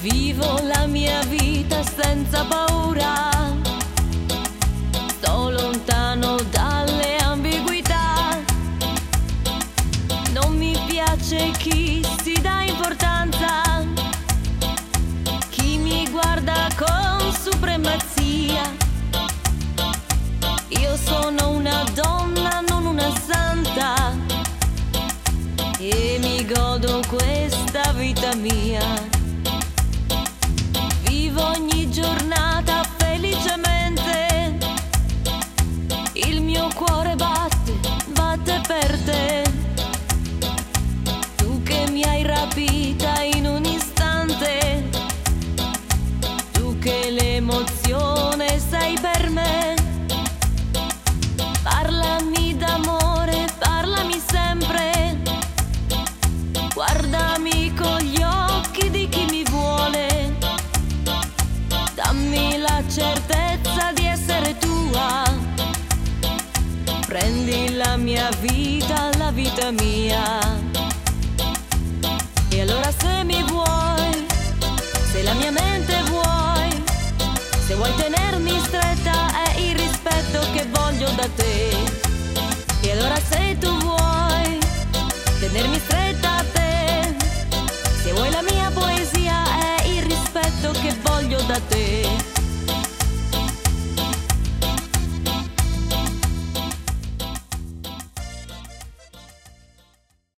Vivo la mia vita senza paura, sto lontano dalle ambiguità. Non mi piace chi si dà importanza, chi mi guarda con supremazia. Io sono una donna, non una santa, e mi godo questa vita mia. Vivo ogni giornata felicemente, il mio cuore batte, batte per te. Tu che mi hai rapita in un istante, tu che l'emozione sei per me. Parlami d'amore, parlami sempre, guardami con gli occhi di chi mi vuole. Dammi la certezza di essere tua, prendi la mia vita, la vita mia. E allora se mi vuoi, se la mia mente vuoi, se vuoi tenermi stretta è il rispetto che voglio da te. E allora se